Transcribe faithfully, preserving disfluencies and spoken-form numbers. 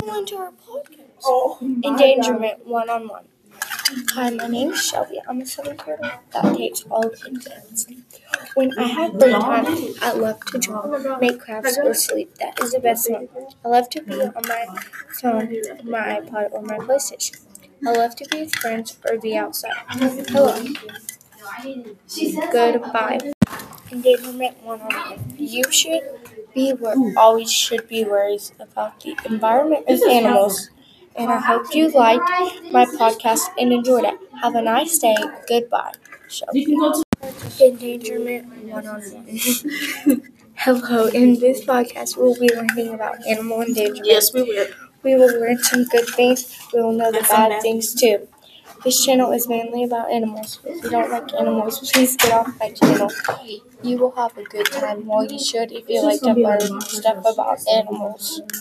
Welcome to our podcast, Endangerment One-on-One. Hi, my name is Shelby. I'm a seventh grader that takes all of exams. When I have free time, I love to draw, make crafts, or sleep. That is the best one. I love to be on my phone, my iPod, or my PlayStation. I love to be with friends or be outside. Hello. Goodbye. Endangerment one-on-one. You should be wor- always should be worried about the environment and animals. And I hope you liked my podcast and enjoyed it. Have a nice day. Goodbye. Shelby. Endangerment one-on-one. Hello. In this podcast, we'll be learning about animal endangerment. Yes, we will. We will learn some good things. We will know the And some bad bad things too. This channel is mainly about animals. If you don't like animals, please get off my channel. You will have a good time. Well, you should if you like to learn stuff about animals.